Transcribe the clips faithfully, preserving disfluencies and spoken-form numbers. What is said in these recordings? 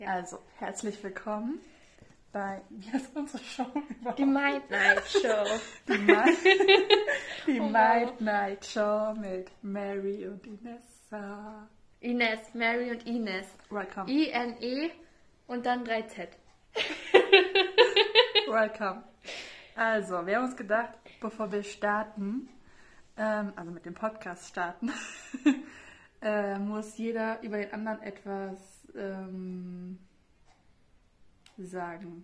Ja. Also, herzlich willkommen bei, wie heißt unsere Show überhaupt? Die Might Night Show. Die, Might, die Oh, Might wow. Night Show mit Mary und Inessa. Ines, Mary und Ines. Welcome. I N E und dann drei Z. Welcome. Also, wir haben uns gedacht, bevor wir starten, ähm, also mit dem Podcast starten, äh, muss jeder über den anderen etwas ähm, sagen.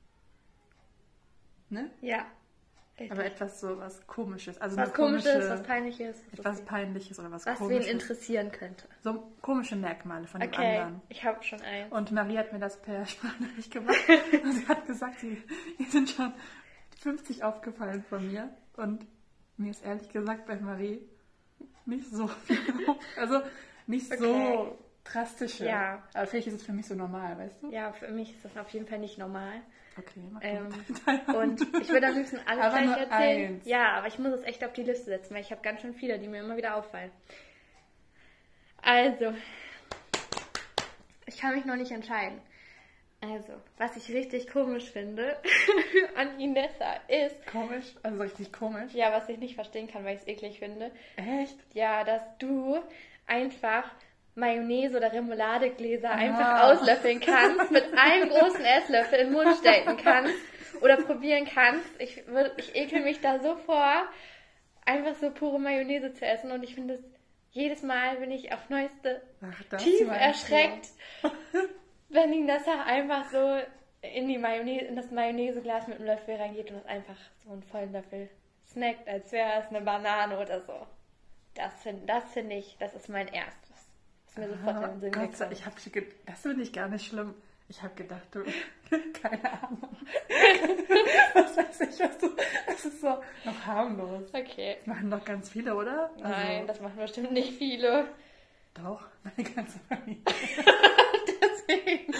Ne? Ja. Aber etwas so was Komisches. Also was eine Komisches, komische, was Peinliches. etwas okay. Peinliches oder was, Was Komisches. wen interessieren könnte. So komische Merkmale von dem Okay, anderen. ich habe schon eins. Und Marie hat mir das per Sprachnachricht gemacht. Und sie hat gesagt, sie, ihr sind schon fünfzig aufgefallen von mir. Und mir ist ehrlich gesagt bei Marie nicht so viel. Also nicht Okay. so drastische. Ja. Aber vielleicht ist es für mich so normal, weißt du? Ja, für mich ist das auf jeden Fall nicht normal. Okay, mach Ähm, du. und ich würde am liebsten alles Aber gleich nur erzählen. eins. Ja, aber ich muss es echt auf die Liste setzen, weil ich habe ganz schön viele, die mir immer wieder auffallen. Also, ich kann mich noch nicht entscheiden. Also, was ich richtig komisch finde an Inessa ist, Komisch, also richtig komisch. ja, was ich nicht verstehen kann, weil ich es eklig finde, Echt? ja, dass du einfach Mayonnaise oder Remouladegläser einfach Ah. auslöffeln kannst, mit einem großen Esslöffel im Mund stecken kannst oder probieren kannst. Ich, würd- ich ekel mich da so vor, einfach so pure Mayonnaise zu essen und ich finde es, jedes Mal bin ich auf Neueste Ach, das tief meinst du. erschreckt, wenn ihn das auch einfach so in, die Mayonnaise, in das Mayonnaiseglas mit einem Löffel reingeht und es einfach so einen vollen Löffel snackt, als wäre es eine Banane oder so. Das finde das find ich, das ist mein erstes. Das ist mir sofort in den Sinn Gott sei, gekommen. ich hab, ge- das finde ich gar nicht schlimm. Ich habe gedacht, du, keine Ahnung. Was weiß ich, was du, das ist so noch harmlos. Okay. Das machen doch ganz viele, oder? Nein, Also, das machen bestimmt nicht viele. doch, meine ganze Familie. Deswegen.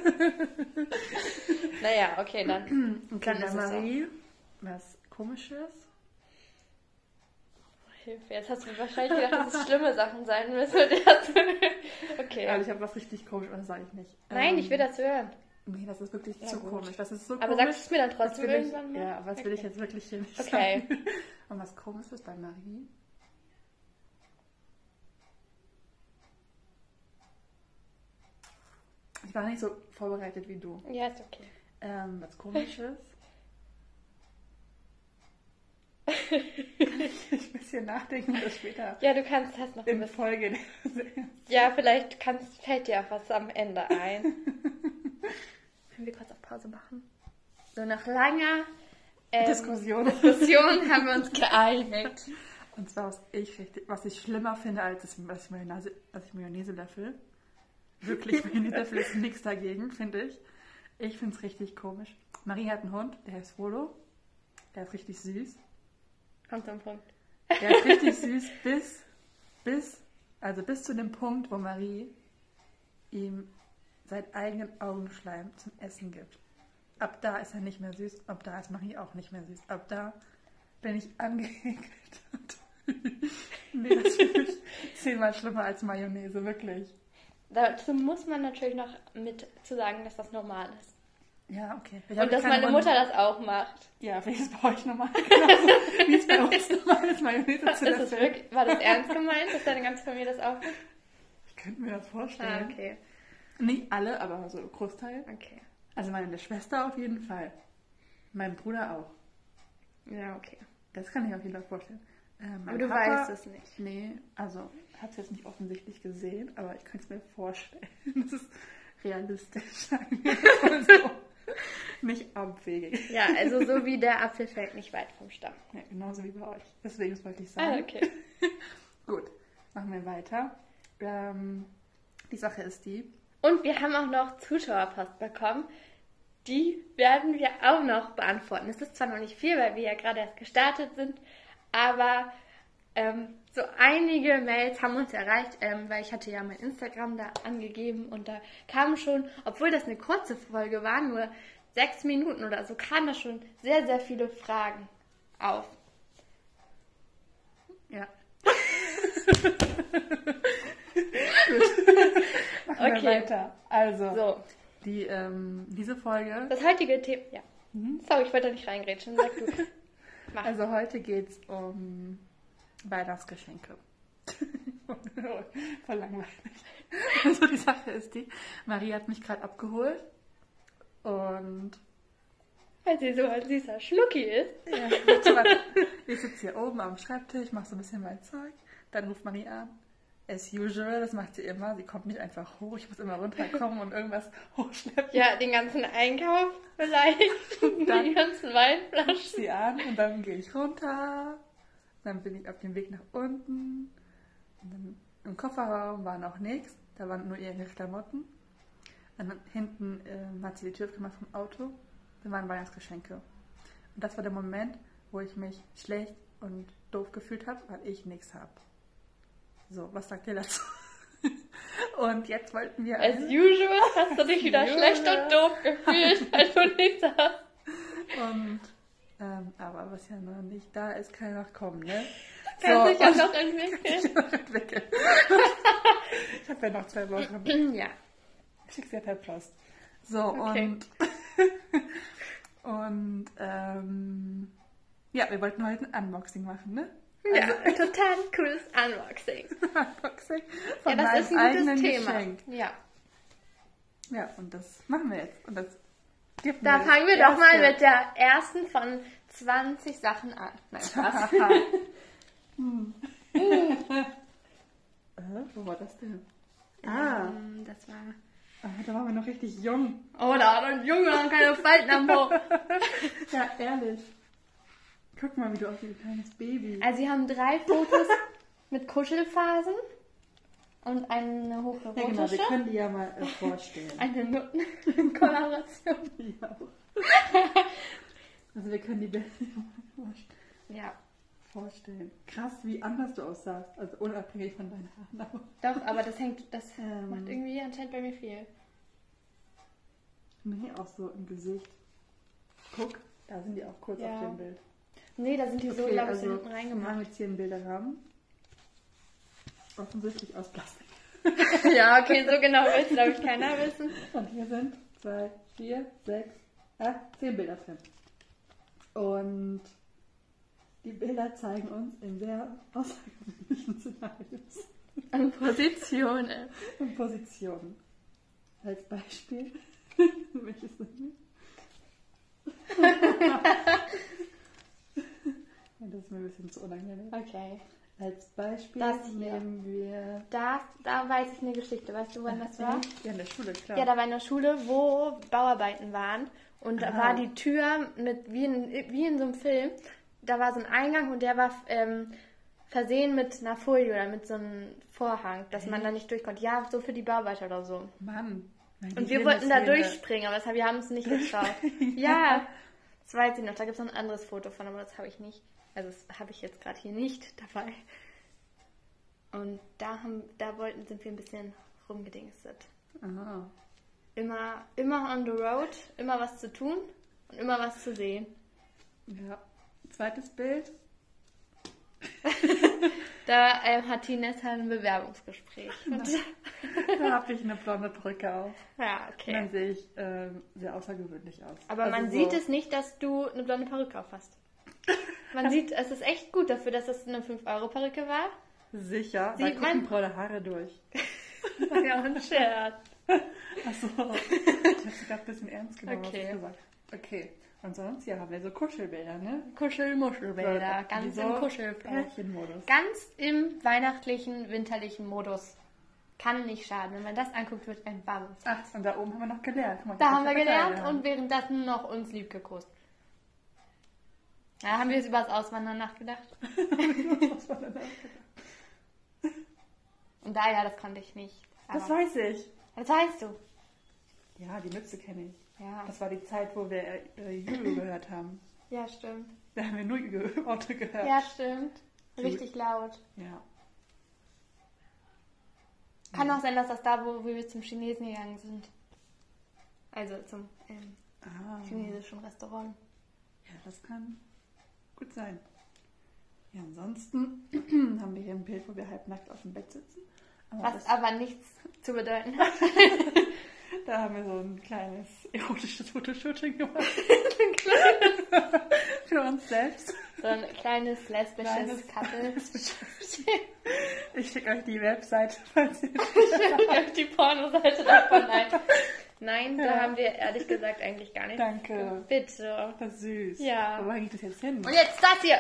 Naja, okay, dann. Okay, Dann bei ist es Marie, was Komisches. Hilfe. Jetzt hast du wahrscheinlich gedacht, dass es schlimme Sachen sein müssen. Okay. Also ich habe was richtig komisch, aber das sage ich nicht. Nein, Ähm, ich will das hören. Nee, das ist wirklich Na zu gut. komisch. Das ist so Aber komisch. sagst du es mir dann Das trotzdem will ich, irgendwann mal? ja, aber das will ich Okay. jetzt wirklich hier nicht Okay. sagen. Und was Komisches bei Marie? Ich war nicht so vorbereitet wie du. Ja, ist okay. Ähm, was Komisches? Kann ich ein bisschen nachdenken und das später Ja, du kannst das noch ein in bisschen. Folge Ja, vielleicht kannst, fällt dir auch was am Ende ein. Können wir kurz auf Pause machen? So nach langer ähm, Diskussion. Diskussion haben wir uns geeinigt. Und zwar, was ich, richtig, was ich schlimmer finde, als das, was ich Mayonnaise, als ich Mayonnaise löffel. Wirklich, Mayonnaise löffel ist nichts dagegen, finde ich. Ich finde es richtig komisch. Marie hat einen Hund, der heißt Frodo. Der ist richtig süß. Kommt zum Punkt. Der ist richtig süß bis, bis, also bis zu dem Punkt, wo Marie ihm seinen eigenen Augenschleim zum Essen gibt. Ab da ist er nicht mehr süß, ab da ist Marie auch nicht mehr süß. Ab da bin ich angeekelt. Nee, das finde ich zehnmal schlimmer als Mayonnaise, wirklich. Dazu muss man natürlich noch mit zu sagen, dass das normal ist. Ja, okay. Ich Und habe dass keine meine Hund- Mutter das auch macht. Ja, vielleicht ist es bei euch normal. Genauso wie es bei uns normal ist, Mayonnaise zu Ist das löffeln. wirklich, war das ernst gemeint, dass deine ganze Familie das auch macht? Ich könnte mir das vorstellen. Ah, okay. Nicht alle, aber so ein Großteil. Okay. Also meine Schwester auf jeden Fall. Mein Bruder auch. Ja, okay. Das kann ich auf jeden Fall vorstellen. Äh, mein Aber du Papa, weißt es nicht. Nee, also hat es jetzt nicht offensichtlich gesehen, aber ich könnte es mir vorstellen. Das ist realistisch, sagen wir mal so. Nicht abwegig. Ja, also so wie der Apfel fällt nicht weit vom Stamm. Ja, genauso wie bei euch. Deswegen wollte ich sagen. Ah, okay. Gut, machen wir weiter. Ähm, die Sache ist die, Und wir haben auch noch Zuschauerpost bekommen. Die werden wir auch noch beantworten. Es ist zwar noch nicht viel, weil wir ja gerade erst gestartet sind, aber ähm, so einige Mails haben uns erreicht, ähm, weil ich hatte ja mein Instagram da angegeben und da kamen schon, obwohl das eine kurze Folge war, nur sechs Minuten oder so, kamen da schon sehr, sehr viele Fragen auf. ja. Gut. Machen wir Okay. weiter. Also, So, Die, ähm, diese Folge... Das heutige Thema... Ja. Mhm. Sorry, ich wollte da nicht reingrätschen. Sag du. Mach. Also heute geht es um Weihnachtsgeschenke. Voll langweilig. Also die Sache ist die, Marie hat mich gerade abgeholt und... Weil sie so ein süßer Schlucki ist. Ja, warte, warte. Ich sitze hier oben am Schreibtisch, mache so ein bisschen mein Zeug. Dann ruft Marie an. As usual, das macht sie immer. Sie kommt nicht einfach hoch. Ich muss immer runterkommen und irgendwas hochschleppen. Ja, den ganzen Einkauf vielleicht. Dann die ganzen Weinflaschen. Sie an und dann gehe ich runter. Dann bin ich auf dem Weg nach unten. Und dann im Kofferraum war noch nichts. Da waren nur ihre Klamotten. Und dann hinten äh, hat sie die Tür aufgemacht vom Auto. Da waren Weihnachtsgeschenke. Und das war der Moment, wo ich mich schlecht und doof gefühlt habe, weil ich nichts habe. So, was sagt ihr dazu? Und jetzt wollten wir... As usual hast du dich wieder usual. schlecht und doof gefühlt, weil du nichts hast. Und, ähm, aber was ja noch nicht da ist, kann ja noch kommen, ne? Kann sich ja und- noch entwickeln. noch entwickeln. Ich habe ja noch zwei Wochen. Ja. Ich schicke sie ja per Post. So, Okay. und... und, ähm... ja, wir wollten heute ein Unboxing machen, ne? Ja, total cooles Unboxing. Unboxing von Ja, das meinem ist ein eigenen gutes Thema. Geschenk. Ja. Ja, und das machen wir jetzt. Und das gibt Da mir fangen wir das doch mal erste. mit der ersten von zwanzig Sachen an. Nein, Spaß. hm. äh, wo war das denn? Ah, Ähm, das war... ah, da waren wir noch richtig jung. Oh, da hat ein Junge und keine Falten am Bauch. Ja, ehrlich. Guck mal, wie du aussiehst wie ein kleines Baby. Also sie haben drei Fotos mit Kuschelphasen und eine hochrote Ja, genau, wir können die ja mal äh, vorstellen. eine Nuttenkollaboration. Ja. Also wir können die Bilder mal Ja, vorstellen. Krass, wie anders du aussahst. Also unabhängig von deinen Haaren. Aber doch, aber das hängt, das Ähm. macht irgendwie anscheinend bei mir viel. nee, auch so im Gesicht. Guck, da sind die auch kurz Ja. auf dem Bild. Nee, da sind die so, Okay, glaube ich, also hinten wir reingemacht. haben jetzt hier einen Bilderrahmen. Offensichtlich aus Plastik. Ja, okay, so genau will es, glaube ich, keiner wissen. Und hier sind zwei, vier, sechs, acht, zehn Bilder drin. Und die Bilder zeigen uns in sehr außergewöhnlichen Szenarios An Positionen. und Positionen. Als Beispiel. Welches sind wir? Ja, das ist mir ein bisschen zu unangenehm. Okay. Als Beispiel Das hier. nehmen wir... Da, da weiß ich eine Geschichte. Weißt du, wann das war? Ja, in der Schule, klar. Ja, da war in der Schule, wo Bauarbeiten waren. Und da Aha. war die Tür mit, wie in, wie in so einem Film, da war so ein Eingang und der war ähm, versehen mit einer Folie oder mit so einem Vorhang, dass man da nicht durch konnte. Ja, so für die Bauarbeiter oder so. Mann. mein Und wir Gehirn wollten ist da hier eine- durchspringen, aber das, wir haben es nicht geschafft. Ja, das weiß ich noch. Da gibt es noch ein anderes Foto von, aber das habe ich nicht. Also das habe ich jetzt gerade hier nicht dabei. Und da, haben, da wollten, sind wir ein bisschen rumgedingstet. Aha. Immer, immer on the road, immer was zu tun und immer was zu sehen. Ja. Zweites Bild. Da äh, hat Tinessa ein Bewerbungsgespräch. Und, Da habe ich eine blonde Perücke auf. ja, Und dann okay. sehe ich ähm, sehr außergewöhnlich aus. Aber Also man so, sieht es nicht, dass du eine blonde Perücke auf hast. Man sieht, es ist echt gut dafür, dass es eine fünf Euro Perücke war. Sicher, da Sieht gucken man- braune Haare durch. Ja, ein Scherz. Achso, ich habe sie gerade ein bisschen ernst genommen, Okay. was ich gesagt habe. Okay, und sonst hier haben wir so Kuschelbilder, ne? Kuschel-Muschelbilder, So, ganz so im Kuschelfest. Pärchenmodus. Ganz im weihnachtlichen, winterlichen Modus. Kann nicht schaden. Wenn man das anguckt, wird ein warmes. Ach, und da oben haben wir noch gelernt. Guck mal, Da was haben wir für gelernt Kleider und währenddessen noch uns lieb gekostet. Ja, haben wir jetzt über das Auswandern nachgedacht. haben. Was war denn das? Und da, ja, das konnte ich nicht. Das Aber weiß ich. das weißt du. Ja, die Mütze kenne ich. Ja, Das war die Zeit, wo wir äh, Jugo gehört haben. ja, stimmt. Da haben wir nur Jugo Auto gehört. Ja, stimmt. Richtig laut. Ja. Kann auch sein, dass das da, wo wir zum Chinesen gegangen sind. Also zum ähm, Ah. chinesischen Restaurant. Ja, das kann gut sein. Ja, ansonsten haben wir hier ein Bild, wo wir halbnackt auf dem Bett sitzen. Aber Was das, aber nichts zu bedeuten hat. Da haben wir so ein kleines erotisches Fotoshooting gemacht. Ein kleines, Für uns selbst. so ein kleines lesbisches Kleines- Couple. Ich schicke euch die Webseite, falls ihr Auf die Pornoseite davon. Nein, Nein da Ja. haben wir ehrlich gesagt eigentlich gar nichts. Danke. Bitte. Das ist süß. Ja. Wo geht das jetzt hin? Und jetzt das hier.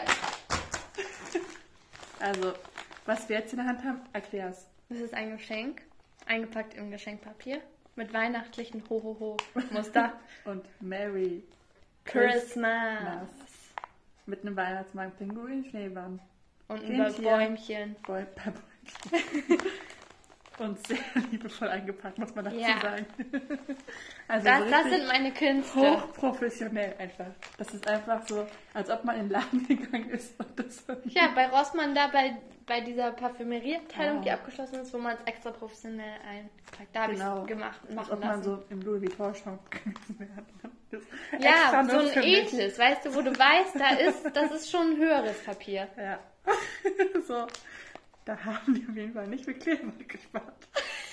Also, was wir jetzt in der Hand haben, erklär's. Das ist ein Geschenk, eingepackt im Geschenkpapier mit weihnachtlichen Ho-Ho-Ho-Muster. Und Merry Christmas. Christmas. Mit einem Weihnachtsmann, Pinguin, Schneemann. Und ein Kindchen. Bäumchen. Bäu- Bäumchen. Und sehr liebevoll eingepackt, muss man dazu Ja. sagen. Also Das, so das richtig sind meine Künste. hochprofessionell einfach. Das ist einfach so, als ob man in den Laden gegangen ist und das so Ja, bei Rossmann da bei, bei dieser Parfümerieabteilung, Ah. die abgeschlossen ist, wo man es extra professionell einpackt. Da habe ich Genau. es gemacht, als machen ob man lassen. so im Louis Vuitton-Shop gewesen wäre. Das Ja, extra so nur ein für mich. edles, weißt du, wo du weißt, da ist, das ist schon ein höheres Papier. Ja. So, da haben die auf jeden Fall nicht mit Kleber gespart.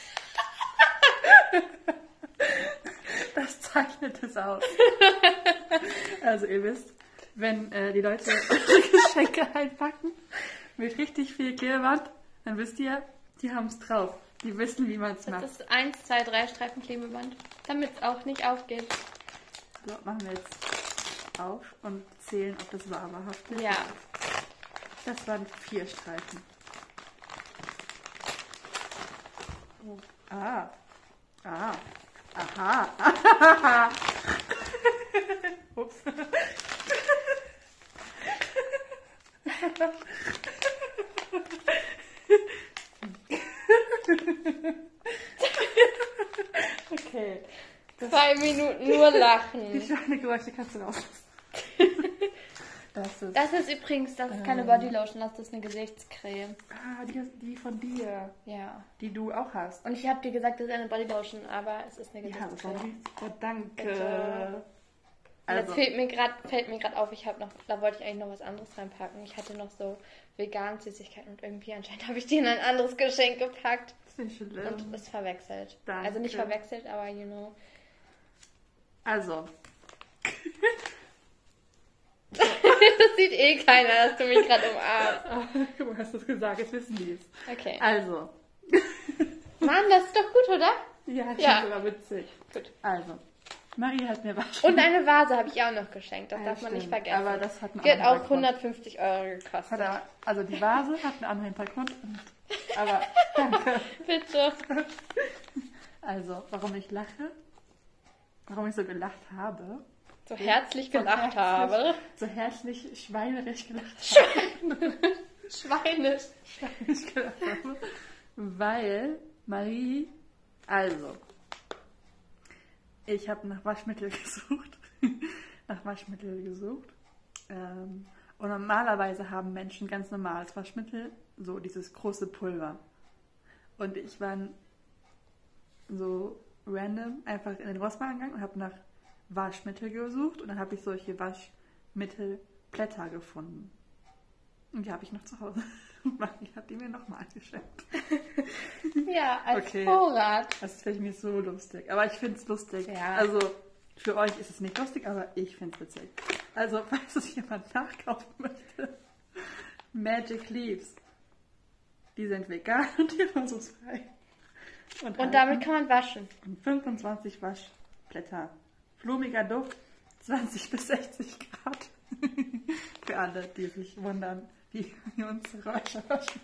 Das zeichnet es aus. Also ihr wisst, wenn äh, die Leute Geschenke einpacken mit richtig viel Klebeband, dann wisst ihr, die haben es drauf. Die wissen, wie man es Das macht. ist eins, zwei, drei Streifen Klebeband, damit es auch nicht aufgeht. So, machen wir jetzt auf und zählen, ob das wahrhaft ist. Ja, Das waren vier Streifen. Oh. Ah. Ah. Aha. Ups. Okay. Das, zwei Minuten nur die lachen. Schweinegeräusche kannst du rauslassen. Das ist. Das ist übrigens, das ist keine Ähm. Bodylotion, das ist eine Gesichtscreme. Ah, die, die von dir. Ja. Die du auch hast. Und ich habe dir gesagt, das ist eine Bodylotion, aber es ist eine Ja, Gesichtscreme. von dir. Oh, danke. Bitte. Und Also, jetzt fällt mir gerade fällt mir gerade auf, ich habe noch, da wollte ich eigentlich noch was anderes reinpacken. Ich hatte noch so vegan Süßigkeiten und irgendwie anscheinend habe ich die in ein anderes Geschenk gepackt das ist nicht schlimm. und es verwechselt. Danke. Also nicht verwechselt, aber you know. Also, Das sieht eh keiner, dass du mich gerade umarmst. du hast es gesagt, jetzt wissen die es. Okay. Also, Mann, das ist doch gut, oder? ja, das Ja. ist sogar witzig. Gut. Also, Marie hat mir waschen. Und eine Vase habe ich auch noch geschenkt, das Ja, darf man nicht stimmt. vergessen. Aber das hat einen Die hat anderen auch Grund. hundertfünfzig Euro Hat gekostet. er, also die Vase hat einen anderen Hintergrund. Und, aber danke. Bitte. Also, warum ich lache? Warum ich so gelacht habe? So herzlich So gelacht herzlich- habe. So herzlich schweinerisch gelacht habe. Schweinisch. Schweinerisch gelacht habe. Weil Marie, also, ich habe nach Waschmittel gesucht. nach Waschmittel gesucht. Ähm, und normalerweise haben Menschen ganz normales Waschmittel, so dieses große Pulver. Und ich war so random einfach in den Rossmann gegangen und habe nach Waschmittel gesucht und dann habe ich solche Waschmittelblätter gefunden. Und die habe ich noch zu Hause. Marie hat die mir nochmal geschenkt. Ja, als Okay. Vorrat. Das ist vielleicht nicht so lustig, aber ich finde es lustig. Ja. Also für euch ist es nicht lustig, aber ich finde es witzig. Also falls es jemand nachkaufen möchte, Magic Leaves. Die sind vegan und tierversuchsfrei. Und, Und damit kann man waschen. und fünfundzwanzig Waschblätter. Blumiger Duft, zwanzig bis sechzig Grad. Für alle, die sich wundern, wie wir unsere Räucher waschen.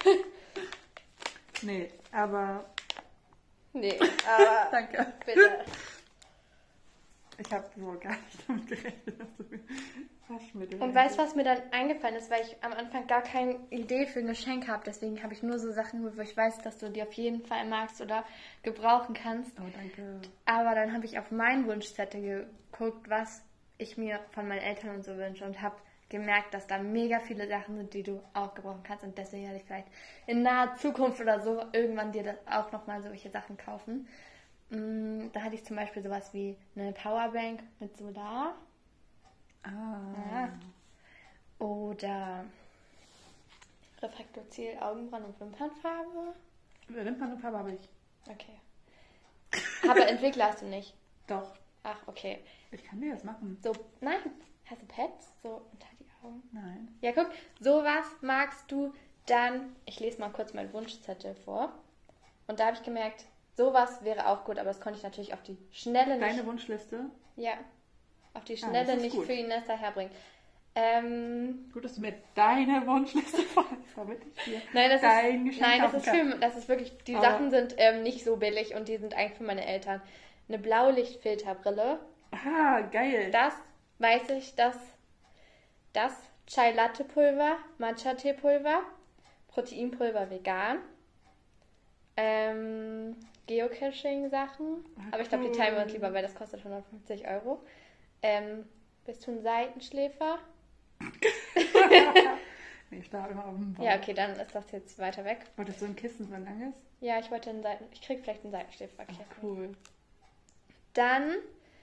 Nee, aber Nee, aber danke. bitte. Ich habe wohl gar nicht damit gerechnet, dass du mir Waschmittel Und weißt du, was mir dann eingefallen ist, weil ich am Anfang gar keine Idee für ein Geschenk habe. Deswegen habe ich nur so Sachen, wo ich weiß, dass du die auf jeden Fall magst oder gebrauchen kannst. Oh, danke. Aber dann habe ich auf meinen Wunschzettel geguckt, was ich mir von meinen Eltern und so wünsche und habe gemerkt, dass da mega viele Sachen sind, die du auch gebrauchen kannst. Und deswegen werde ich vielleicht in naher Zukunft oder so irgendwann dir das auch nochmal solche Sachen kaufen. Mm, Da hatte ich zum Beispiel sowas wie eine Powerbank mit Solar. Ah. Oder Refraktorziel, Augenbrauen und Wimpernfarbe. Wimpern und Farbe habe ich. Okay. Aber Entwickler hast du nicht. Doch. Ach, okay. Ich kann dir das machen. So, nein. Hast du Pets? So unter die Augen? Nein. Ja, guck, sowas magst du dann. Ich lese mal kurz meinen Wunschzettel vor. Und da habe ich gemerkt, sowas wäre auch gut, aber das konnte ich natürlich auf die Schnelle nicht. Deine Wunschliste? Ja. Auf die Ah, Schnelle das ist nicht gut. für Inessa herbringen. Ähm, Gut, dass du mir deine Wunschliste vermittelst hier. nein, das Dein ist, Geschenk nein, das kaufen ist kann. für, das ist wirklich, die Aber- Sachen sind ähm, nicht so billig und die sind eigentlich für meine Eltern. Eine Blaulichtfilterbrille. Ah, geil. Das weiß ich, dass das Chai Latte Pulver, Matcha Tee Pulver, Proteinpulver vegan, ähm, Geocaching Sachen, Ah, aber ich glaube, die cool. teilen wir uns lieber, weil das kostet hundertfünfzig Euro. Ähm, bist du ein Seitenschläfer? Nee, ich schlafe immer auf dem Bauch. Ja, okay, dann ist das jetzt weiter weg. Wolltest du ein Kissen so ein langes? Ja, ich wollte einen Seiten, ich krieg vielleicht einen Seitenschläfer. Ah, cool. Dann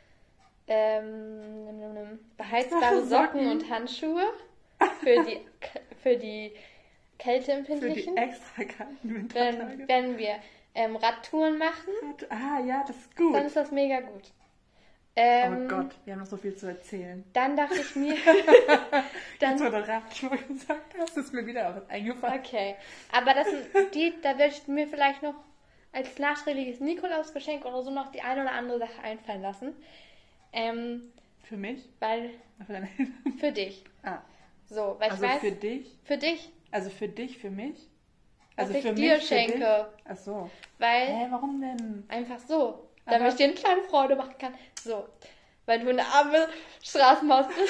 ähm, nimm, nimm, nimm, beheizbare Socken Socken. und Handschuhe für die für die Für die Kälteempfindlichen. extra kalten Wintertage. Wenn, wenn wir ähm, Radtouren machen, Ah, ja, das ist gut. dann ist das mega gut. Oh Ähm, Gott, wir haben noch so viel zu erzählen. Dann dachte ich mir, dann, Jetzt, wo du Radtour gesagt hast, ist mir wieder was eingefallen. okay, aber das sind die, da würde ich mir vielleicht noch als nachträgliches Nikolausgeschenk oder so noch die eine oder andere Sache einfallen lassen. Ähm, Für mich? weil, Für deine Eltern? für dich. Ah, So, weil also ich weiß, für dich? für dich, Also für dich, für mich? was Also ich für dir mich, für schenke. dich? Ach so. Weil, Hä, warum denn? einfach so, Aber- damit ich dir eine kleine Freude machen kann. So, weil du eine arme Straßenmaus bist.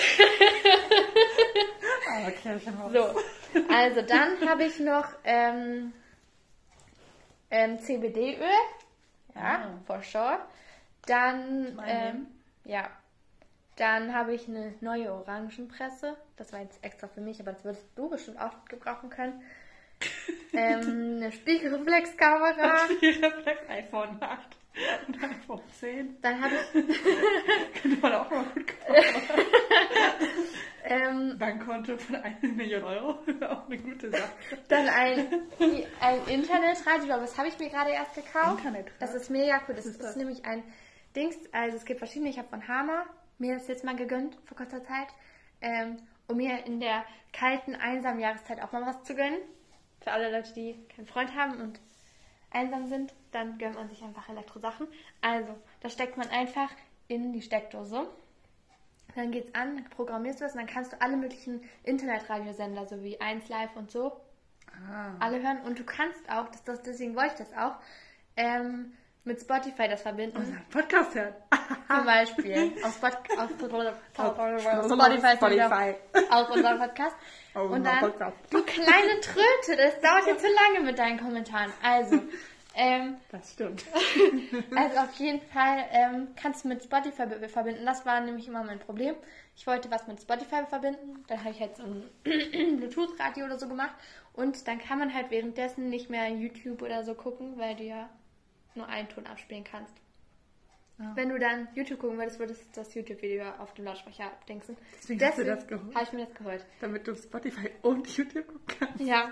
Ah, okay, ich hab So, also dann habe ich noch ähm, ähm, C B D-Öl. Ja, Ah. for sure. Dann, Mal ähm, nehmen. ja, dann habe ich eine neue Orangenpresse. Das war jetzt extra für mich, aber das würdest du bestimmt auch gebrauchen können. ähm, eine Spiegelreflexkamera. Spiegelreflex, iPhone acht und iPhone zehn. Dann habe ich Könnte man auch mal gut gebrauchen. ähm, Bankkonto von einer Million Euro. Auch eine gute Sache. dann ein, ein Internetradio, aber das habe ich mir gerade erst gekauft. Internetradio? Das ist mega cool. Das ist ist, das? nämlich ein Dings, also es gibt verschiedene. Ich habe von Hama mir das jetzt mal gegönnt vor kurzer Zeit, ähm, um mir in der kalten, einsamen Jahreszeit auch mal was zu gönnen. Für alle Leute, die keinen Freund haben und einsam sind, dann gönnt man sich einfach Elektrosachen. Also, das steckt man einfach in die Steckdose. Dann geht's an, dann programmierst du das und dann kannst du alle möglichen Internetradiosender, so wie eins Live und so, Ah. alle hören. Und du kannst auch, das, das, deswegen wollte ich das auch, ähm, mit Spotify das verbinden. Unseren Podcast hören. Zum Beispiel. Auf, Spot, auf, auf Auf Spotify, ist nämlich Spotify. auch, auch unser Podcast. Oh, Und unser dann, Podcast. du kleine Tröte, das dauert jetzt zu lange mit deinen Kommentaren. Also, ähm, Das stimmt. also auf jeden Fall ähm, kannst du mit Spotify be- verbinden. Das war nämlich immer mein Problem. Ich wollte was mit Spotify verbinden. Dann habe ich halt so ein Bluetooth-Radio oder so gemacht. Und dann kann man halt währenddessen nicht mehr YouTube oder so gucken, weil du ja nur einen Ton abspielen kannst. Ja. Wenn du dann YouTube gucken würdest, würdest du das YouTube-Video auf dem Lautsprecher abdingsen. Deswegen hast du das geholt? habe ich mir das geholt. Damit du Spotify und YouTube gucken kannst. Ja.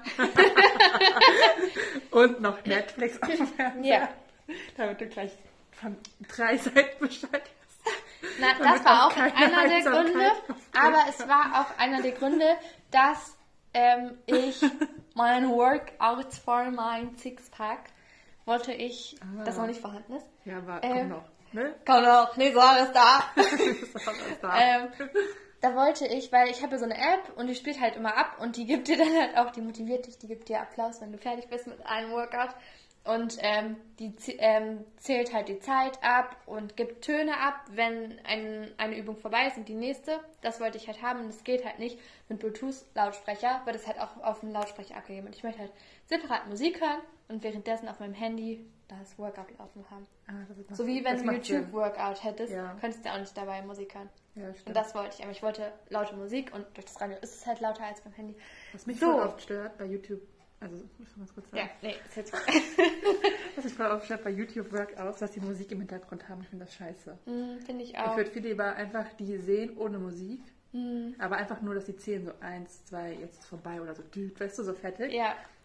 Und noch Netflix auf dem Fernseher. Ja. Damit du gleich von drei Seiten Bescheid hast. Na, Damit das war auch auch keine einer der Einsamkeit Gründe, auf aber dir es war auch einer der Gründe, dass ähm, ich mein Workouts for mein Sixpack wollte ich, Ah. das noch nicht vorhanden ist. Ja, aber Ähm, komm noch. Ne? Komm noch, nächste Woche ist da. Das ist alles da. ähm, da wollte ich, weil ich habe ja so eine App und die spielt halt immer ab und die gibt dir dann halt auch, die motiviert dich, die gibt dir Applaus, wenn du fertig bist mit einem Workout. Und ähm, die zie- ähm, zählt halt die Zeit ab und gibt Töne ab, wenn ein, eine Übung vorbei ist und die nächste. Das wollte ich halt haben und es geht halt nicht mit Bluetooth-Lautsprecher, wird es halt auch auf dem Lautsprecher abgegeben. Und ich möchte halt separat Musik hören und währenddessen auf meinem Handy das Workout laufen haben. Ah, das ist noch- So wie wenn das du macht Sinn. YouTube-Workout hättest, Ja. könntest du auch nicht dabei Musik hören. Ja, stimmt. Und das wollte ich, aber ich wollte laute Musik und durch das Radio ist es halt lauter als beim Handy. Was mich So. voll oft stört bei YouTube, also muss ich mal kurz sagen, Ja, nee, ist jetzt was mich voll oft stört bei YouTube Workouts, dass die Musik im Hintergrund haben. Ich finde das scheiße. mm, finde ich Ich auch. würde viel lieber einfach die sehen ohne Musik, Mm, aber einfach nur, dass die zählen so eins, zwei, jetzt ist vorbei oder so, düt, weißt du, so fertig. ja,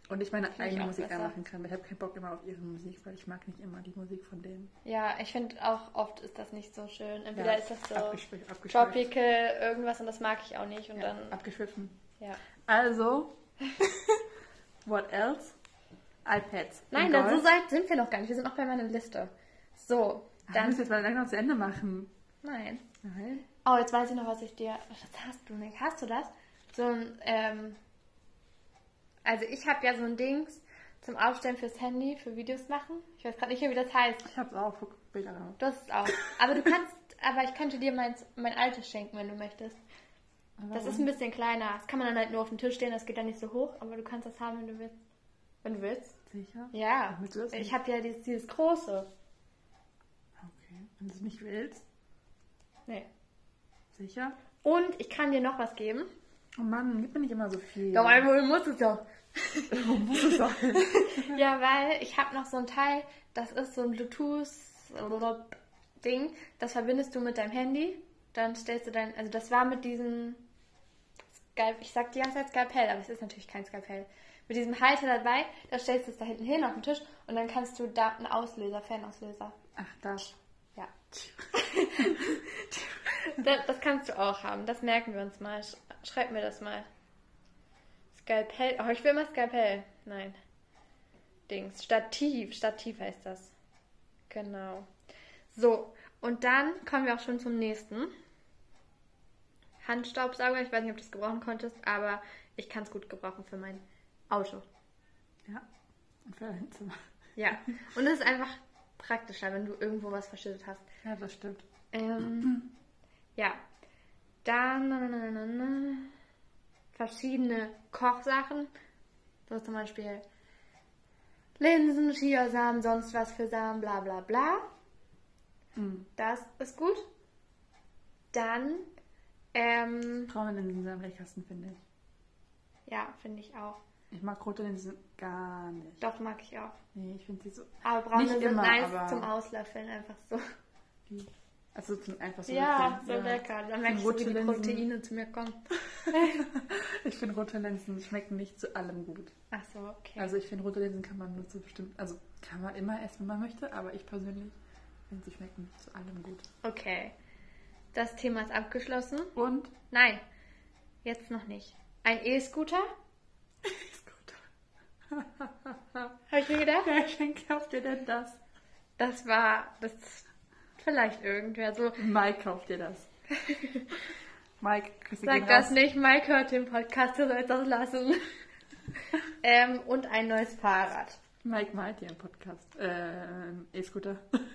Und ich meine Find ich eigene auch Musik besser. anmachen kann. Weil ich habe keinen Bock immer auf ihre Musik, weil ich mag nicht immer die Musik von denen. Ja, ich finde auch oft ist das nicht so schön. Entweder Ja, ist das so abgeschweift, abgeschweift. tropical, irgendwas und das mag ich auch nicht. Und Ja, dann, abgeschwiffen. ja. Also, what else? iPads. Nein, in dann so Gold. weit sind wir noch gar nicht. Wir sind noch bei meiner Liste. So, Wir dann. müssen jetzt mal langsam zu Ende machen. Nein. Nein. Oh, jetzt weiß ich noch, was ich dir. Was hast du nicht? Hast du das? So ein, ähm. Also ich habe ja so ein Dings zum Aufstellen fürs Handy, für Videos machen. Ich weiß gerade nicht mehr, wie das heißt. Ich hab's auch, guck Bilder raus. Du hast es auch. Aber du kannst, aber ich könnte dir mein, mein altes schenken, wenn du möchtest. Das ist ein bisschen kleiner. Das kann man dann halt nur auf dem Tisch stehen, das geht dann nicht so hoch, aber du kannst das haben, wenn du willst. Wenn du willst. Sicher? Ja. Willst du das Ich nicht? habe ja dieses, dieses große. Okay. Wenn du es nicht willst. Nee. Sicher? Und ich kann dir noch was geben. Oh Mann, gib mir nicht immer so viel. Ja, weil du musst es ja. Wo muss es auch hin? Ja, weil ich habe noch so ein Teil, das ist so ein Bluetooth-Ding, das verbindest du mit deinem Handy, dann stellst du dein, also das war mit diesem Skype, ich sag die ganze Zeit Skalpell, aber es ist natürlich kein Skalpell. Mit diesem Halter dabei, da stellst du es da hinten hin auf den Tisch und dann kannst du da einen Auslöser, Fanauslöser. Ach, das. Ja. das, das kannst du auch haben, das merken wir uns mal. Sch- Schreib mir das mal. Skalpell, oh, ich will mal Skalpell. Nein. Dings. Stativ. Stativ heißt das. Genau. So, und dann kommen wir auch schon zum nächsten. Handstaubsauger. Ich weiß nicht, ob du es gebrauchen konntest, aber ich kann es gut gebrauchen für mein Auto. Ja. Und für dein Zimmer. Ja. Und es ist einfach praktischer, wenn du irgendwo was verschüttet hast. Ja, das stimmt. Ähm, ja. Dann na, na, na, na, na, verschiedene Kochsachen. So zum Beispiel Linsen, Chiasamen, sonst was für Samen, bla bla bla. Mhm. Das ist gut. Dann, ähm, Braune Linsen sind am leckersten, finde ich. ja, finde ich auch. Ich mag rote Linsen gar nicht. Doch, mag ich auch. Nee, ich finde sie so... Aber braune Nicht sind immer, nice aber- zum Auslöffeln, einfach so. Die, also zum einfach so... Ja, wirklich, so lecker. Dann merkst du, rote wie die Linsen- Proteine zu mir kommen. Ich finde, rote Linsen schmecken nicht zu allem gut. Ach so, okay. Also ich finde, rote Linsen kann man nur zu bestimmt... Also kann man immer essen, wenn man möchte, aber ich persönlich finde, sie schmecken nicht zu allem gut. Okay. Das Thema ist abgeschlossen. Und? Nein, jetzt noch nicht. Ein E-Scooter? Ist gut. Habe ich mir gedacht? Wer schenkt kauft dir denn das? Das war, das vielleicht irgendwer so. Mike kauft dir das. Mike, Grüße Sag gehen das raus. nicht, Mike hört den Podcast, du sollst das lassen. ähm, und ein neues Fahrrad. Mike malt dir einen Podcast. Äh, E-Scooter.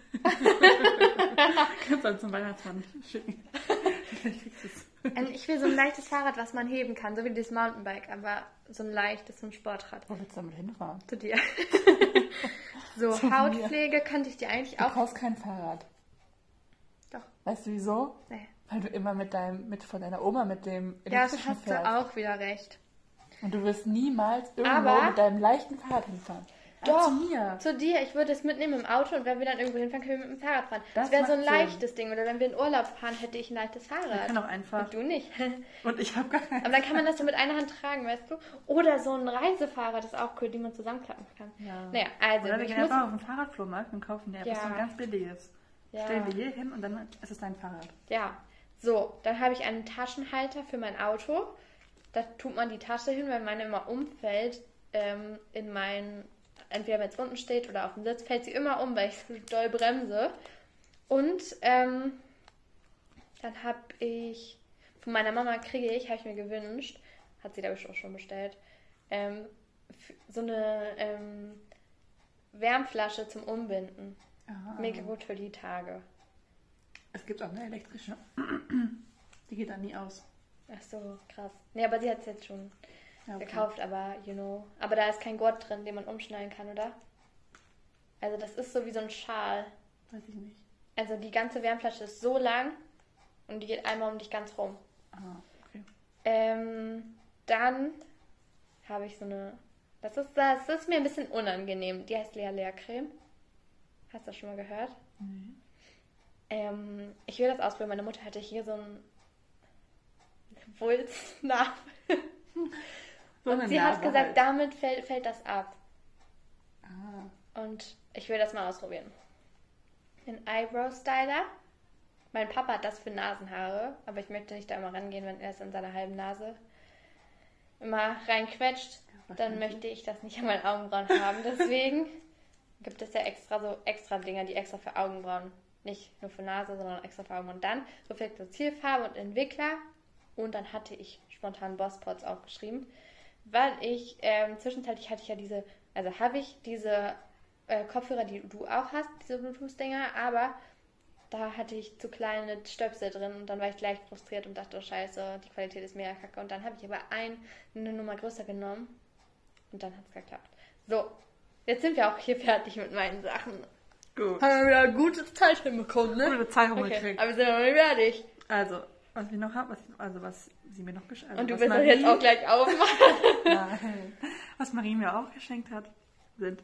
Kannst du dann zum Weihnachtsmann schicken. Vielleicht kriegst du es. Ähm, ich will so ein leichtes Fahrrad, was man heben kann, so wie das Mountainbike, aber so ein leichtes, so ein Sportrad. Wo willst du damit hinfahren? Zu dir. so, Zu mir. Hautpflege könnte ich dir eigentlich Du auch. brauchst kein Fahrrad. Doch. Weißt du wieso? Nee. Weil du immer mit deinem, mit von deiner Oma mit dem Ja, das elektrischen hast du fährst. auch wieder recht. Und du wirst niemals irgendwo Aber- mit deinem leichten Fahrrad hinfahren. Ah, Doch, zu mir. zu dir. Ich würde es mitnehmen im Auto und wenn wir dann irgendwo hinfahren, können wir mit dem Fahrrad fahren. Das, Das wäre so ein macht Sinn. leichtes Ding. Oder wenn wir in Urlaub fahren, hätte ich ein leichtes Ich Fahrrad. kann auch einfach. Und du nicht. Und ich habe gar kein. Aber dann kann man das so mit einer Hand tragen, weißt du? Oder so ein Reisefahrrad ist auch cool, die man zusammenklappen kann. Ja. Naja, also Oder wir ich gehen muss... einfach auf den Fahrradflohmarkt und kaufen dir einfach Ja. so ein ganz billiges. Ja. Stellen wir hier hin und dann ist es dein Fahrrad. Ja, so, dann habe ich einen Taschenhalter für mein Auto. Da tut man die Tasche hin, weil meine immer umfällt ähm, in mein... Entweder wenn es unten steht oder auf dem Sitz, fällt sie immer um, weil ich so doll bremse. Und ähm, dann habe ich, von meiner Mama kriege ich, habe ich mir gewünscht, hat sie glaube ich auch schon bestellt, ähm, f- so eine ähm, Wärmflasche zum Umbinden. Ah. Mega gut für die Tage. Es gibt auch eine elektrische. Die geht dann nie aus. Ach so, krass. Nee, aber sie hat es jetzt schon Ja, okay. gekauft, aber, you know. Aber da ist kein Gurt drin, den man umschneiden kann, oder? Also das ist so wie so ein Schal. Weiß ich nicht. Also die ganze Wärmflasche ist so lang und die geht einmal um dich ganz rum. Ah, okay. Ähm, dann habe ich so eine... Das ist, das ist mir ein bisschen unangenehm. Die heißt Lea Lea Creme. Hast du das schon mal gehört? Nee. Ähm, ich will das ausprobieren. Meine Mutter hatte hier so einen Wulstnarbe. So und eine sie hat Nase gesagt, halt. damit fällt, fällt das ab. Ah. Und ich will das mal ausprobieren. Den Eyebrow Styler. Mein Papa hat das für Nasenhaare, aber ich möchte nicht da immer rangehen, wenn er es in seiner halben Nase immer reinquetscht. Dann möchte ich das nicht an meinen Augenbrauen haben. Deswegen gibt es ja extra so extra Dinger, die extra für Augenbrauen, nicht nur für Nase, sondern extra für Augen. Und dann Reflektor Zielfarbe und Entwickler. Und dann hatte ich spontan Bosspots aufgeschrieben, weil ich ähm, zwischenzeitlich hatte ich ja diese, also habe ich diese äh, Kopfhörer, die du auch hast, diese Bluetooth-Dinger, aber da hatte ich zu kleine Stöpsel drin und dann war ich gleich frustriert und dachte, oh scheiße, die Qualität ist mega kacke. Und dann habe ich aber ein, eine Nummer größer genommen und dann hat es geklappt. So, jetzt sind wir auch hier fertig mit meinen Sachen. Gut. Haben wir wieder eine gute Zeit hinbekommen, ne? Gute Zeit Okay, rumgekriegt. aber wir sind noch nicht fertig. Also, was wir noch haben, was, also was sie mir noch geschenkt hat. Und du was willst das Marie- jetzt auch gleich aufmachen. Nein. Was Marie mir auch geschenkt hat, sind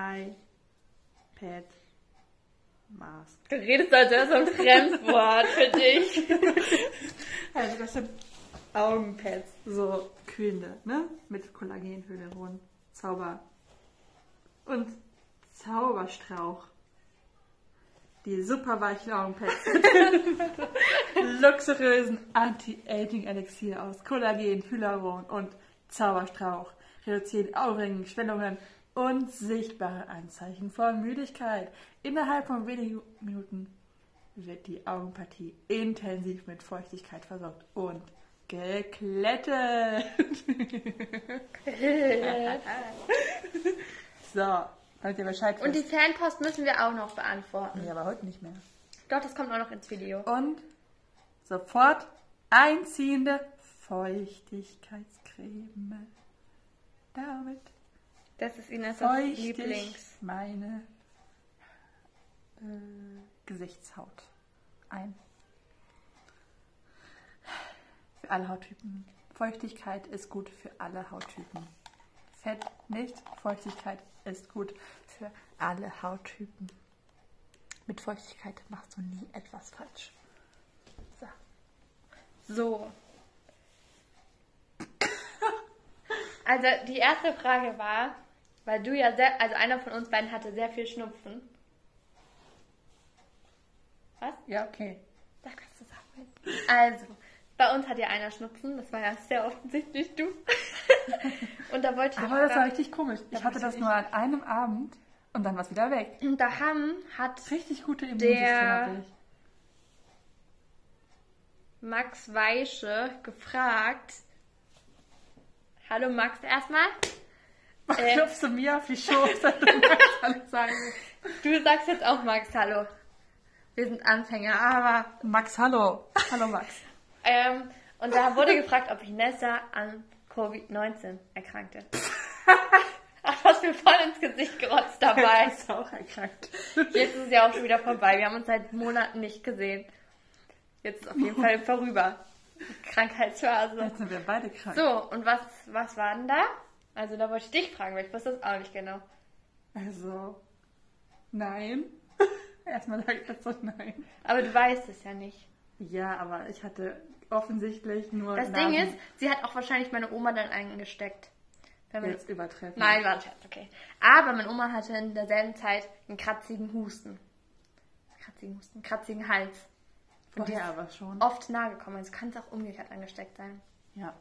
iPad Mask. Du redest, als wäre so ein Fremdwort für dich. Also das sind Augenpads, so kühlende, ne? Mit Kollagen, Hyaluron, Zauber und Zauberstrauch. Die super weichen Augenpads. Luxuriösen Anti-Aging-Elixier aus Kollagen, Hyaluron und Zauberstrauch. Reduzieren Augenringe, Schwellungen und sichtbare Anzeichen von Müdigkeit. Innerhalb von wenigen Minuten wird die Augenpartie intensiv mit Feuchtigkeit versorgt und geklettet. So, damit ihr Bescheid Und die wisst. Fanpost müssen wir auch noch beantworten. Ja, aber heute nicht mehr. Doch, das kommt auch noch ins Video. Und sofort einziehende Feuchtigkeitscreme. Damit Das ist Ines' feuchte Lieblings. ich meine äh, Gesichtshaut ein. Für alle Hauttypen. Feuchtigkeit ist gut für alle Hauttypen. Fett nicht. Feuchtigkeit ist gut für alle Hauttypen. Mit Feuchtigkeit machst du nie etwas falsch. So. So. Also die erste Frage war, weil du ja sehr, also einer von uns beiden hatte sehr viel Schnupfen. Was? Ja, okay. Sag, was du sagen willst. Also, bei uns hat ja einer Schnupfen, das war ja sehr offensichtlich du. Und da wollte ich Aber das war fragen- richtig komisch. Ich Da hatte wusste das ich nur an einem Abend und dann war es wieder weg. Und da haben, hat Richtig gute Immunsystem Der- habe ich. Max Weische gefragt. Hallo Max erstmal. Äh, Klopfst du mir auf die Schoß, dass du Max Hallo sagen willst? Du sagst jetzt auch Max Hallo. Wir sind Anfänger, aber Max, hallo. Hallo Max. Ähm, und da wurde gefragt, ob Inessa an Covid neunzehn erkrankte. Ach, hast mir voll ins Gesicht gerotzt dabei. ist auch erkrankt. Jetzt ist es ja auch schon wieder vorbei. Wir haben uns seit Monaten nicht gesehen. Jetzt ist auf jeden Fall vorüber. Die Krankheitsphase. Jetzt sind wir beide krank. So, und was, was war denn da? Also da wollte ich dich fragen, weil ich wusste das auch nicht genau. Also, nein. Erstmal sage ich jetzt so nein. Aber du weißt es ja nicht. Ja, aber ich hatte offensichtlich nur Das Nasen. Ding ist, sie hat auch wahrscheinlich meine Oma dann eingesteckt. Wenn man- Jetzt übertreffen. Nein, war ein Scherz, okay. Aber meine Oma hatte in derselben Zeit einen kratzigen Husten. Kratzigen Husten, kratzigen Hals. Und die Vorher ist aber schon. oft nahe gekommen. Also kann es auch umgekehrt angesteckt sein. Ja.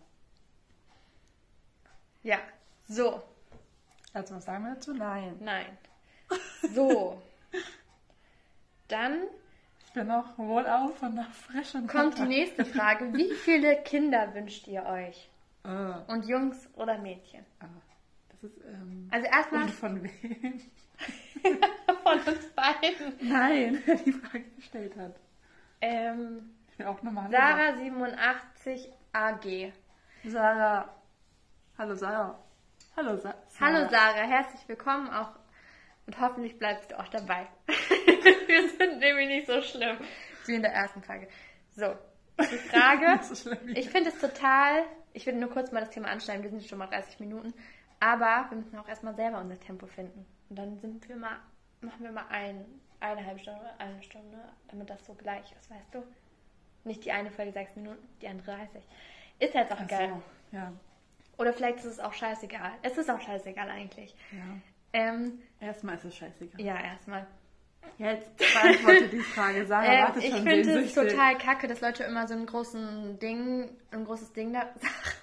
Ja, so. Also was sagen wir dazu? Nein. Nein. So. Dann Ich bin auch wohlauf und nach frischem kommt die nächste Frage. Wie viele Kinder wünscht ihr euch? Ah, Und Jungs oder Mädchen? ah, das ist, ähm... Also erstmal Und von wem? von uns beiden. Nein, wer die Frage gestellt hat. Ähm, Ich bin auch normal. Sarah siebenundachtzig A G. Sarah. Hallo Sarah. Hallo Sa Hallo Sarah, herzlich willkommen auch und hoffentlich bleibst du auch dabei. Wir sind nämlich nicht so schlimm wie in der ersten Frage. So, die Frage, Nicht so schlimm wie- ich finde es total, ich will nur kurz mal das Thema anschneiden, wir sind schon mal dreißig Minuten, aber wir müssen auch erstmal selber unser Tempo finden. Und dann sind wir mal, machen wir mal ein, eine halbe Stunde, eine Stunde, damit das so gleich ist, weißt du? Nicht die eine Folge sechs Minuten, die andere dreißig. Ist jetzt auch Ach egal. so, ja. Oder vielleicht ist es auch scheißegal. Es ist auch scheißegal eigentlich. Ja. Ähm, Erstmal ist es scheißegal. ja, erstmal. Jetzt beantworte die Frage. Sarah Ähm, wartet ich schon finde es sehnsüchtig. total kacke, dass Leute immer so einen großen Ding, ein großes Ding da...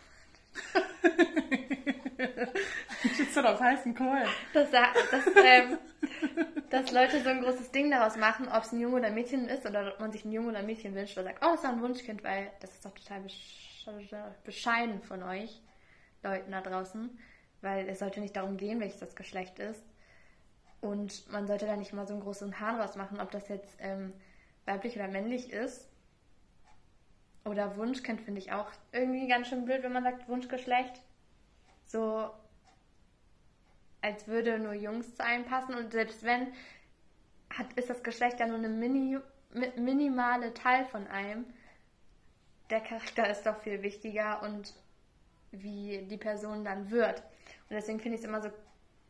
Ich sitze doch auf heißen Kohlen. dass, dass, ähm, dass Leute so ein großes Ding daraus machen, ob es ein Junge oder ein Mädchen ist oder ob man sich ein Junge oder ein Mädchen wünscht oder sagt, oh, das ist doch ein Wunschkind, weil das ist doch total besch- bescheiden von euch Leuten da draußen, weil es sollte nicht darum gehen, welches das Geschlecht ist. Und man sollte da nicht mal so einen großen Hahn draus machen, ob das jetzt ähm, weiblich oder männlich ist. Oder Wunschkind finde ich auch irgendwie ganz schön blöd, wenn man sagt Wunschgeschlecht. So, als würde nur Jungs zu einem passen. Und selbst wenn, hat, ist das Geschlecht ja nur eine mini, mi- minimale Teil von einem. Der Charakter ist doch viel wichtiger und wie die Person dann wird. Und deswegen finde ich es immer so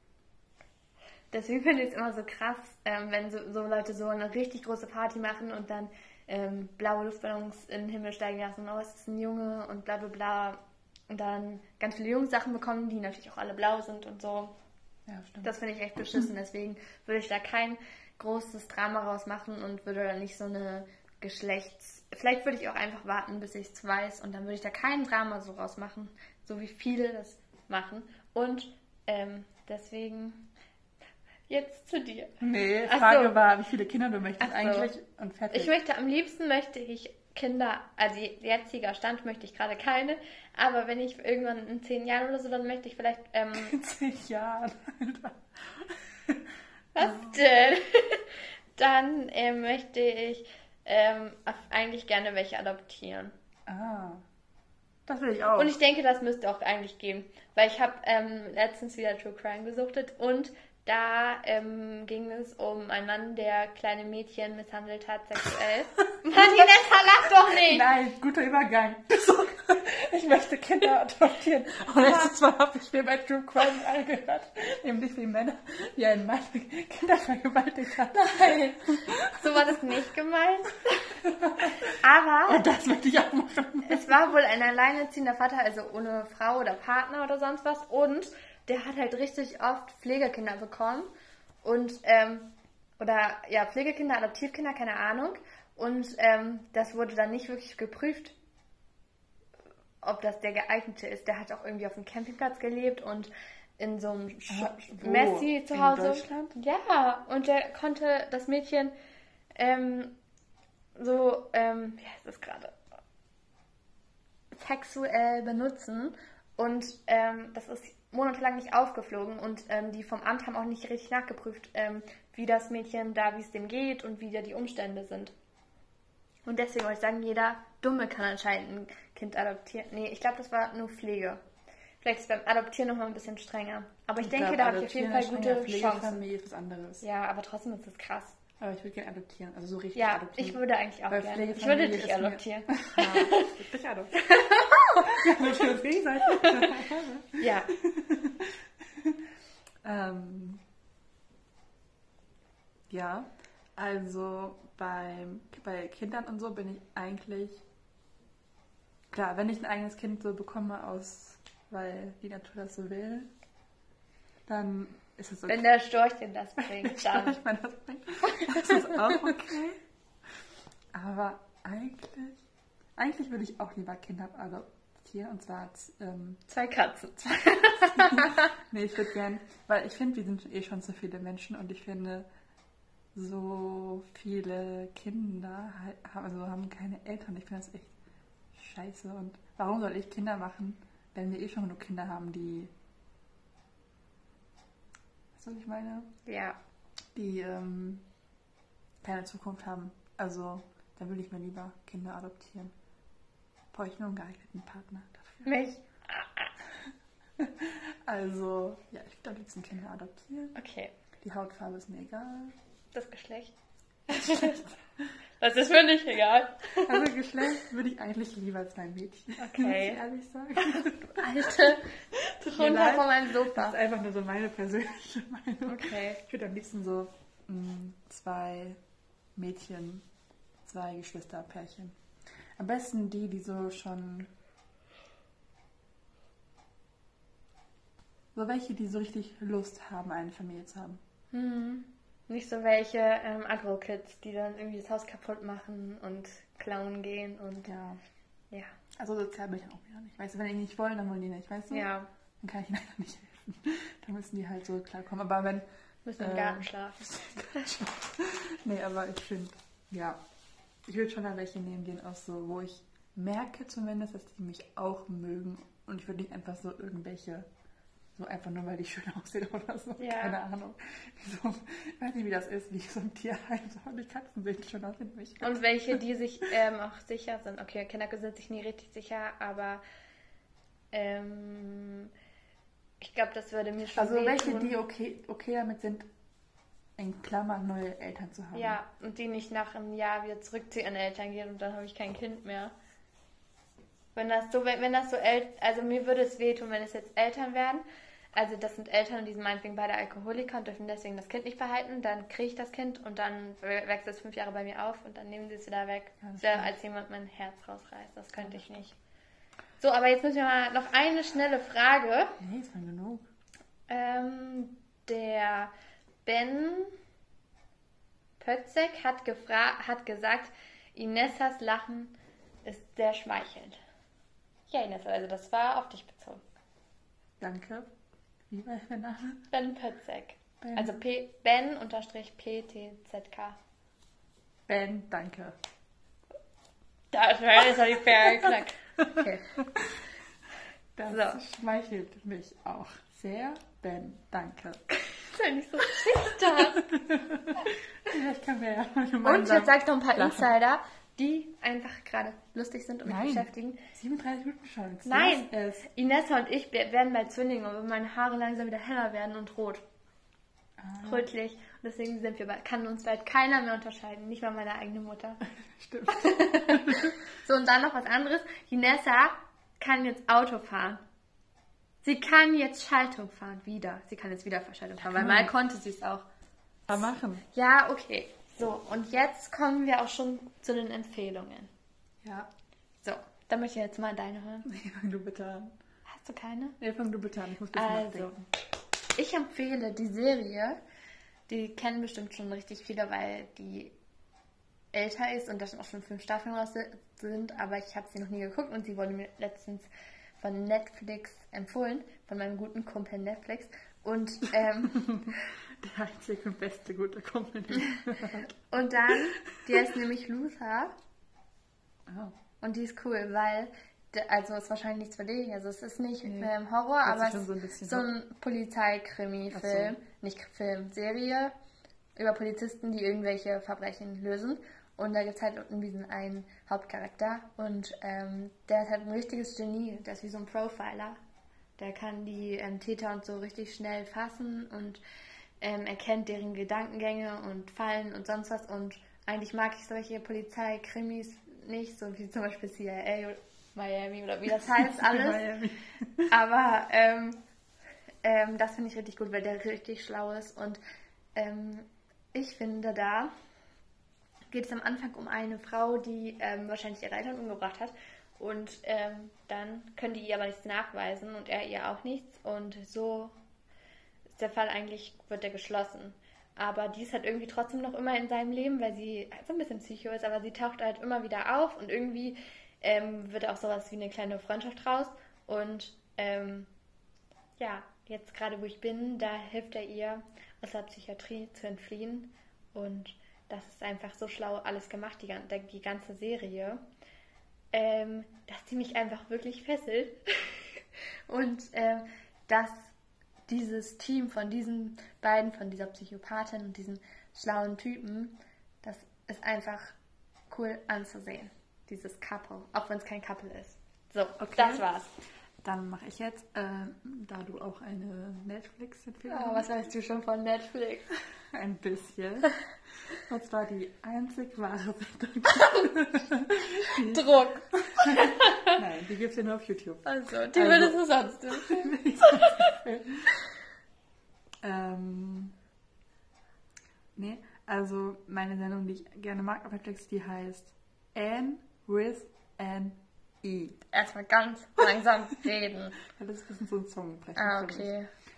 Deswegen finde ich es immer so krass, ähm, wenn so, so Leute so eine richtig große Party machen und dann ähm, blaue Luftballons in den Himmel steigen lassen. Oh, es ist ein Junge und bla bla bla. Und dann ganz viele Jungs-Sachen bekommen, die natürlich auch alle blau sind und so. Ja, stimmt. Das finde ich echt beschissen. Deswegen würde ich da kein großes Drama rausmachen und würde da nicht so eine Geschlechts... Vielleicht würde ich auch einfach warten, bis ich es weiß. Und dann würde ich da kein Drama so rausmachen. So wie viele das machen. Und ähm, deswegen... Jetzt zu dir. Nee, Ach Frage so. war, wie viele Kinder du möchtest Ach so. eigentlich und fertig. Ich möchte, am liebsten möchte ich Kinder, also jetziger Stand möchte ich gerade keine, aber wenn ich irgendwann in zehn Jahren oder so, dann möchte ich vielleicht, ähm, In zehn Jahren, Alter. was denn? Dann ähm, möchte ich ähm, eigentlich gerne welche adoptieren. Ah, das will ich auch. Und ich denke, das müsste auch eigentlich gehen, weil ich habe ähm, letztens wieder True Crime gesuchtet und da ähm, ging es um einen Mann, der kleine Mädchen misshandelt hat, sexuell. Martinetta, lach doch nicht! Nein, guter Übergang. So, ich möchte Kinder adoptieren. Und letztes Mal habe ich mir bei True Crime angehört, nämlich wie Männer, wie ein Mann Kinder vergewaltigt hat. Nein, so war das nicht gemeint. Aber Und das möchte ich auch machen. es war wohl ein alleinerziehender Vater, also ohne Frau oder Partner oder sonst was. Und der hat halt richtig oft Pflegekinder bekommen. Und, ähm, oder, ja, Pflegekinder, Adoptivkinder, keine Ahnung. Und ähm, das wurde dann nicht wirklich geprüft, ob das der geeignete ist. Der hat auch irgendwie auf dem Campingplatz gelebt und in so einem Sch- Ah, wo? Messi zu In Hause. Deutschland? Ja, und der konnte das Mädchen ähm, so, ähm, wie heißt das gerade? Sexuell benutzen. Und ähm, das ist monatelang nicht aufgeflogen. Und ähm, die vom Amt haben auch nicht richtig nachgeprüft, ähm, wie das Mädchen da, wie es dem geht und wie da die Umstände sind. Und deswegen wollte ich sagen, jeder Dumme kann anscheinend ein Kind adoptieren. Nee, ich glaube, das war nur Pflege. Vielleicht ist beim Adoptieren nochmal ein bisschen strenger. Aber ich, Ich denke, glaub, da habe ich auf jeden Fall Adoptieren gute als strenger Chancen. Pflegefamilie ist was anderes. Ja, aber trotzdem ist das krass. Aber ich würde gerne adoptieren, also so richtig Ja, adoptieren. ich würde eigentlich auch Weil gerne. Ich Pflegefamilie würde dich ist mir- adoptieren. Ja, ich dich adoptieren. Ja, natürlich gegenseitig. Ja. ähm, ja, also beim, bei Kindern und so bin ich eigentlich, klar, wenn ich ein eigenes Kind so bekomme, aus, weil die Natur das so will, dann ist es okay. Wenn der Storch dir das bringt, dann. Ich meine, das bringt- das ist auch okay. Aber eigentlich, eigentlich würde ich auch lieber Kinder adoptieren, und zwar ähm, Zwei Katzen. nee, ich würde gern, weil ich finde, wir sind eh schon so viele Menschen und ich finde, so viele Kinder halt- haben- also haben keine Eltern. Ich finde das echt scheiße. Und warum soll ich Kinder machen, wenn wir eh schon genug Kinder haben, die, weißt du, was ich meine? Ja. Die ähm, keine Zukunft haben. Also, dann würde ich mir lieber Kinder adoptieren. Brauche ich nur einen geeigneten Partner dafür. Mich? Also, ja, ich würde am liebsten Kinder adoptieren. Okay. Die Hautfarbe ist mir egal. Das Geschlecht. Das ist mir nicht egal. Also Geschlecht würde ich eigentlich lieber als ein Mädchen. Okay. Muss ich ehrlich sagen. Alte, Tut mir runter leid. von meinem Das Sofa. ist einfach nur so meine persönliche Meinung. Okay. Ich würde am liebsten so mh, zwei Mädchen, zwei Geschwisterpärchen. Am besten die, die so schon So welche, die so richtig Lust haben, eine Familie zu haben. Hm. Nicht so welche ähm, Agro-Kids, die dann irgendwie das Haus kaputt machen und klauen gehen und Ja. ja. Also sozial bin ich auch wieder nicht. Weißt du, wenn die nicht wollen, dann wollen die nicht, weißt du? Ja. Dann kann ich ihnen leider nicht helfen. Da müssen die halt so klarkommen. Aber wenn... Müssen im äh, Garten schlafen. Nee, aber ich finde, ja, ich würde schon da welche nehmen, die auch so, wo ich merke zumindest, dass die mich auch mögen. Und ich würde nicht einfach so irgendwelche, so einfach nur, weil die schön aussehen oder so, Ja. keine Ahnung. So, ich weiß nicht, wie das ist, wie so ein Tierheim, so die Katzen sehen schön aus, finde ich. Und welche, die sich ähm, auch sicher sind. Okay, Kinder sind sich nie richtig sicher, aber ähm, ich glaube, das würde mir schon Also wehtun. welche, die okay, okay damit sind, in Klammern neue Eltern zu haben. Ja, und die nicht nach einem Jahr wieder zurück zu ihren Eltern gehen und dann habe ich kein Kind mehr. Wenn das so, wenn, wenn das so El- also mir würde es wehtun, wenn es jetzt Eltern werden. Also das sind Eltern und die sind meinetwegen beide Alkoholiker und dürfen deswegen das Kind nicht behalten. Dann kriege ich das Kind und dann wächst es fünf Jahre bei mir auf und dann nehmen sie es wieder weg. Ja, das Ja, stimmt. als jemand mein Herz rausreißt. Das könnte ich nicht. So, aber jetzt müssen wir mal noch eine schnelle Frage. Nee, ist schon genug. Ähm, der Ben Pötzek hat, gefra- hat gesagt, Inessas Lachen ist sehr schmeichelnd. Ja, Inessa, also das war auf dich bezogen. Danke. Wie war der Name? Ben Pötzek. Ben. Also P- Ben unterstrich P T Z K. Ben, danke. Das war jetzt die Fair Knack. Okay. Das So. schmeichelt mich auch sehr. Ben, danke. Das ist ja nicht so schüchtern. Ja, ich kann mir ja Und jetzt sag ich noch ein paar lachen. Insider, die einfach gerade lustig sind und mich Nein. beschäftigen. siebenunddreißig Minuten schon. Nein, Es. Inessa und ich wir- werden bald Zwillinge und meine Haare langsam wieder heller werden und rot. Ah, Rötlich. Und deswegen sind wir bald, kann uns bald keiner mehr unterscheiden. Nicht mal meine eigene Mutter. stimmt. So, und dann noch was anderes. Inessa kann jetzt Auto fahren. Sie kann jetzt Schaltung fahren. Wieder. Sie kann jetzt wieder Schaltung fahren, weil kann mal man. konnte sie es auch. Aber machen. Ja, okay. So, und jetzt kommen wir auch schon zu den Empfehlungen. Ja. So, dann möchte ich jetzt mal deine hören. Nee, fang du bitte an. Hast du keine? Nee, fang du bitte an. Ich muss ein bisschen Also, nachdenken. ich empfehle die Serie, die kennen bestimmt schon richtig viele, weil die älter ist und da schon auch schon fünf Staffeln raus sind, aber ich habe sie noch nie geguckt und sie wurde mir letztens von Netflix empfohlen, von meinem guten Kumpel Netflix. Und, ähm, Der einzige und beste gute Kumpel. den ich gehört. und dann, die heißt nämlich Luther Oh. und die ist cool, weil, de- also ist wahrscheinlich nichts für dich, also es ist nicht Nee. ähm, Horror, Hört sich aber schon es so ein ist bisschen so ein Polizeikrimi-Film, nicht Film, Serie über Polizisten, die irgendwelche Verbrechen lösen. Und da gibt es halt irgendwie diesen einen Hauptcharakter und ähm, der ist halt ein richtiges Genie, der ist wie so ein Profiler. Der kann die ähm, Täter und so richtig schnell fassen und ähm, erkennt deren Gedankengänge und Fallen und sonst was. Und eigentlich mag ich solche Polizeikrimis nicht, so wie zum Beispiel C I A oder Miami oder wie das heißt alles. Miami. Aber ähm, ähm, das finde ich richtig gut, weil der richtig schlau ist. Und ähm, ich finde, da geht es am Anfang um eine Frau, die ähm, wahrscheinlich ihre Eltern umgebracht hat. Und ähm, dann können die ihr aber nichts nachweisen und er ihr auch nichts. Und so ist der Fall eigentlich, wird der geschlossen. Aber die ist halt irgendwie trotzdem noch immer in seinem Leben, weil sie halt so ein bisschen Psycho ist, aber sie taucht halt immer wieder auf und irgendwie ähm, wird auch sowas wie eine kleine Freundschaft raus. Und ähm, ja, jetzt gerade wo ich bin, da hilft er ihr aus der Psychiatrie zu entfliehen. Und das ist einfach so schlau alles gemacht, die, gan- die ganze Serie, ähm, dass die mich einfach wirklich fesselt. Und ähm, dass dieses Team von diesen beiden, von dieser Psychopathin und diesen schlauen Typen, das ist einfach cool anzusehen. Dieses Couple, auch wenn es kein Couple ist. So, Okay. das war's. Dann mache ich jetzt, äh, da du auch eine Netflix-Empfehlung Oh, was weißt du schon von Netflix? ein bisschen. Und zwar die einzig wahre Sendung. Druck. Nein, die gibt es ja nur auf YouTube. Also, die Also- würdest du sonst empfehlen. ähm, nee, also meine Sendung, die ich gerne mag auf Netflix, die heißt Anne with an E. Erstmal ganz langsam reden. Das ist ein bisschen so ein Song. vielleicht Ah, kennst du okay. nicht.